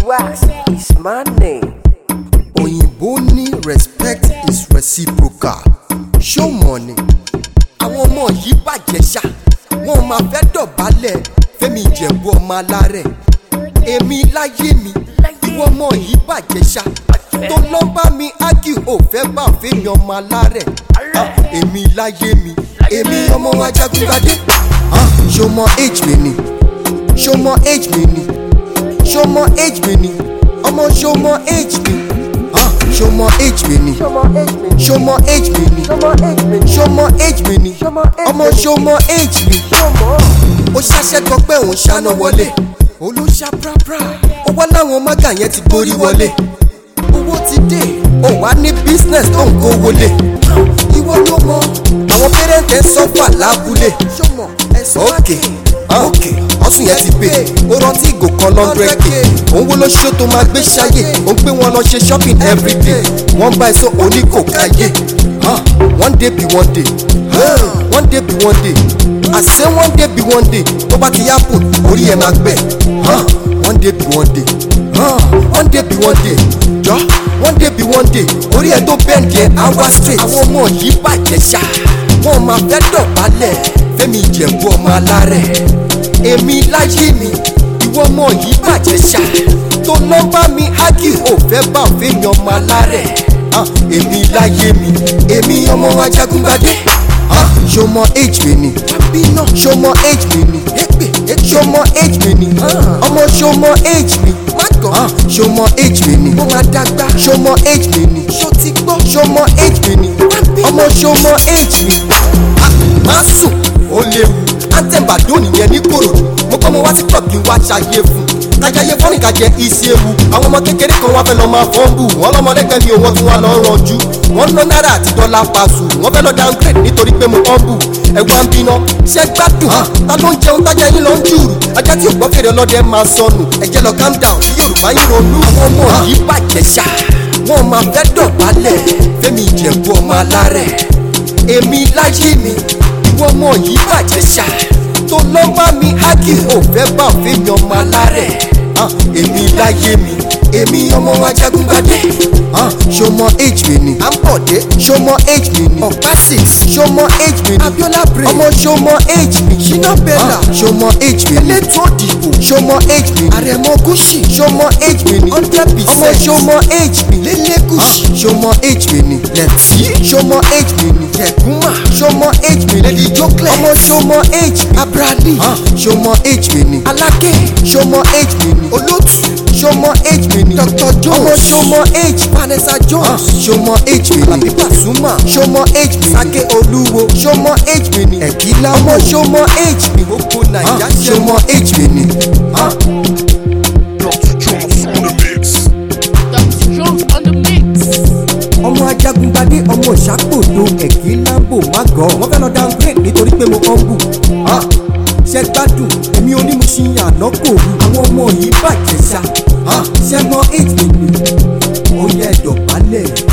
Wax is my name. Òyìnbó ní respect is reciprocal. Show money. Àwọn ọmọ yìí bàjẹ́ ṣá. Wọ́n máa fẹ́ dọ̀bálẹ̀ Fẹ́mi Ìjẹ̀bú ọmọ alárẹ̀. Èmi láyé mi, ìwọ ọmọ yìí bàjẹ́ ṣá. Tó lọ bá mi ágì ò fẹ́ bá Fẹ́mi ọmọ alárẹ̀. Èmi láyé mi, èmi ọmọ Ajagungbadé. Ṣo mọ age mi ni? Ṣo mọ age mi ni? Ṣo mọ age mi ni? Ọmọ ṣo mọ age mi? Ṣo mọ age mi ni? Ṣo mọ age mi ni? Ṣo mọ age mi ni? Ọmọ ṣo mọ age mi? Ó ṣaṣẹ́ kan pé òun ṣáná wọlé. Olóṣà prapra. Ó wá láwọn mágà yẹn ti borí wọlé. Owó ti dé. Ó wá ní business tó ń kó wọlé. Ìwọ ló mọ. Àwọn pẹ́rẹ́ǹtẹ̀ ń sọ́fà lábúlé. Okay, ọ̀sùn yẹn ti pè. Ó rántí ìgò kan l100k. Òun wo ló ṣó tó máa gbé ṣayé. Ó ń gbé wọn lọ ṣe shopping everyday. Wọ́n bá ẹ̀sọ́ oníkòkáyé. One day be one day. One day be one day. I say one day be one day. Tó bá ti happen, orí ẹ̀ máa gbẹ̀. One day be one day. One day be one day. Jọ one day be one day. Orí ẹ̀ tó bend yẹn á wá straight. Àwọn ọmọ yìí bàjẹ́ ṣá. Wọ́n máa fẹ́ dọ̀bálẹ̀ Fẹ́mi Ìjẹ̀bú ọmọ alárẹ̀. Èmi láyé mi, ìwọ ọmọ yìí bàjẹ́ ṣá. Tó lọ bá mi ágì ò fẹ́ bá Fẹ́mi ọmọ alárẹ̀. Èmi láyé mi, èmi ọmọ Ajagungbadé. Ṣo mọ age mi ni? Ṣo mọ age mi ni? Ṣo mọ age mi ni? Ọmọ ṣo mọ age mi? Ṣo mọ age mi ni? Ṣo mọ age mi ni? Ṣo mọ age mi ni? Ọmọ ṣo mọ age mi? Má sùn, ó léwu. Àtẹ̀bàdó nìyẹn ní Kòròdú. Mo kọ́ mo wá sí club kí n wá ṣayé fún. Kájayé fọ́nìkà jẹ́ isi ewu. Àwọn ọmọ kékeré kan wá fẹ́ lọ máa fọ́nbù. Wọ́n lọ́mọdégbẹ́ mi ò wọ́n tún wá lọ rànjú. Wọ́n ná náírà àti dọ́là pàṣù. Wọ́n fẹ́ lọ downgrade nítorí pé mo humble. Ẹ̀wà ń bínà, ṣẹ́ gbádùn. Ta ló ń jẹun tájà yín lọ ń jùrù? Ajá tí ò gbọ́ fèrè ọlọ́dẹ máa sọnù. Ẹ̀jẹ̀ lọ calm down kí Yorùbá yín ronú. Àwọn ọmọ yìí bàjẹ́ ṣá. Wọ́n máa fẹ́ dọ̀bálẹ̀ Fẹ́mi Ìjẹ̀bú ọmọ alárẹ̀. Èmi láyé mi, ìwọ ọmọ yìí bàjẹ́ ṣá. Tó lọ bá mi ágì ò fẹ́ bá Fẹ́mi ọmọ alárẹ̀. Èmi láyé mi, èmi ọmọ Ajagungbadé. Ṣo mọ age mi ni? Àǹbọ̀dé. Ṣo mọ age mi ni? Ọ̀pá 6. Ṣo mọ age mi ni? Abiola Brain. Ọmọ ṣo mọ age mi? Ṣínà Bella. Ṣo mọ age mi ni? Elétò òdìbò. Ṣo mọ age mi ni? Àrẹ̀mọ Gúúsì. Ṣo mọ age mi ni? 100%. Ọmọ ṣo mọ age mi? Lélé Gúúsì. Ṣo mọ age mi ni? Lẹ́tí. Ṣo mọ age mi ni? Jẹ̀gúnmà. Ṣo mọ age mi ni? Lady Jokles. Ọmọ ṣo mọ age mi? Abrali. Ṣo mọ age mi ni? Aláké. Ṣo mọ age mi ni? Olótù. Ṣo mọ age mi ni? Dr. Jones. Ọmọ ṣo mọ age Vanessa Jones. Ṣo mọ age mi ni? Alabi Pasuma. Ṣo mọ age mi ni? Sake Olúwo. Ṣo mọ age mi ni? Ẹ̀kílá. Ọmọ ṣo mọ age mi? Gbogbo Naija ṣe. Ṣo mọ age mi ni? Dr. Jones on the mix. Dr. Jones on the mix. Ọmọ Ajagungbadé ọmọ Ìṣàkóso Ẹ̀kílá bò má gọ̀. Wọ́n fẹ́ lọ downgrade nítorí pé mo humble. Ṣé gbádùn èmi onímùsìn àná kò rú. Àwọn ọmọ yìí bàjẹ́ ṣá. Ṣé mọ age mi ni? Ó yẹ dọ̀bálẹ̀.